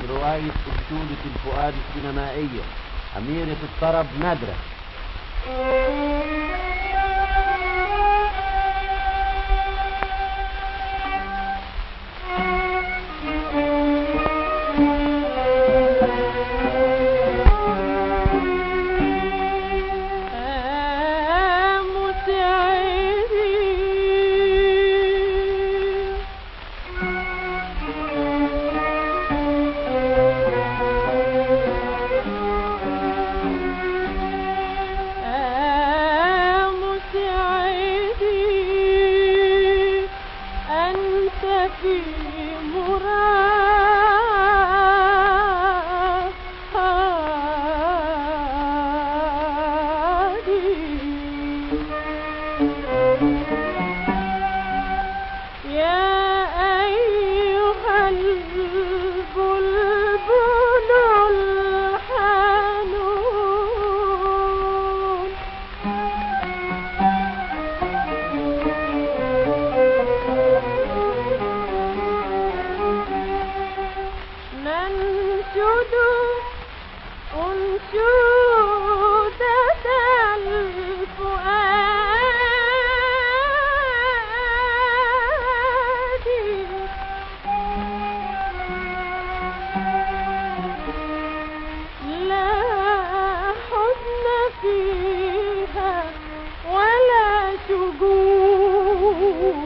رواية أنشودة الفؤاد السينمائية أميرة الطرب نادرة. في مرادي يا أيها البلبل الحنون ننشد أنشودة الفؤاد لا حزن فيها ولا شجون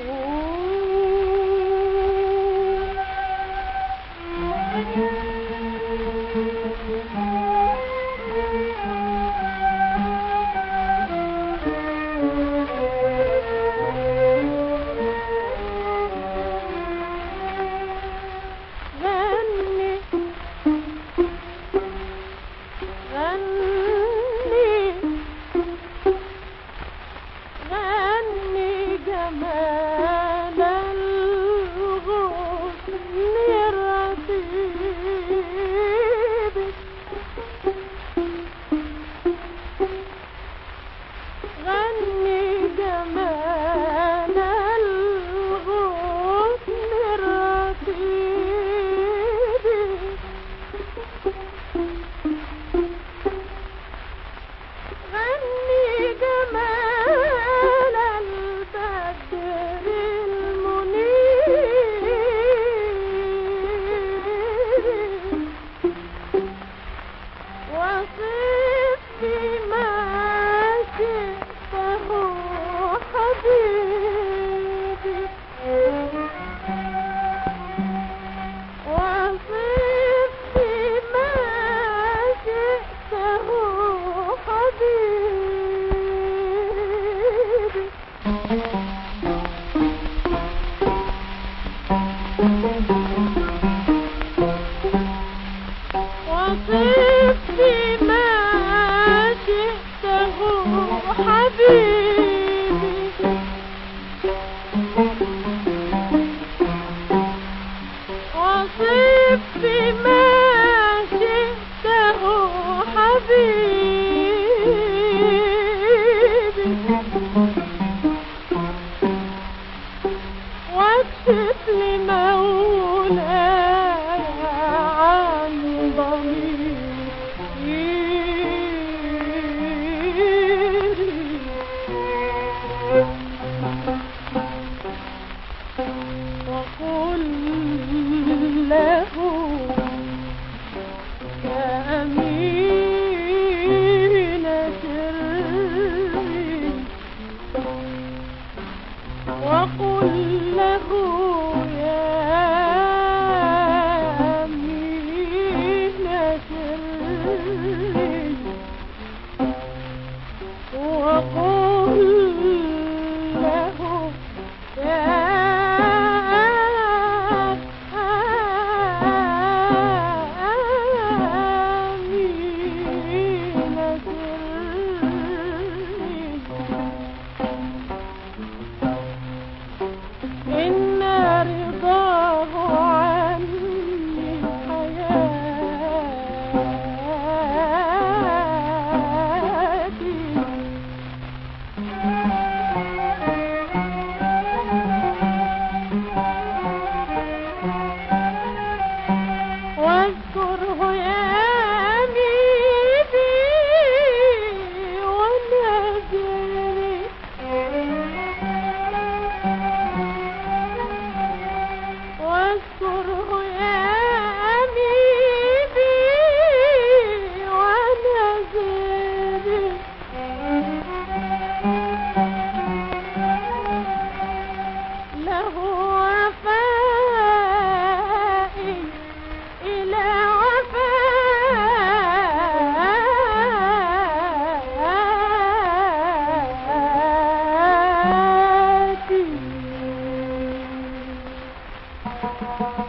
غني جمال الغصن الرطيب غني جمال الغصن الرطيب غني جمال البدر المنير وصف بما شئته حبيبي وصف بما شئته حبيبي وصف بما شئته حبيبي وصف بما شئته حبيبي واكشف لمولاي عن ضميري وقل له يا أمين سري وقل له يا أمين سري وقل له يا واذكره يا أميني ونذيري له وفائي إلى وفاتي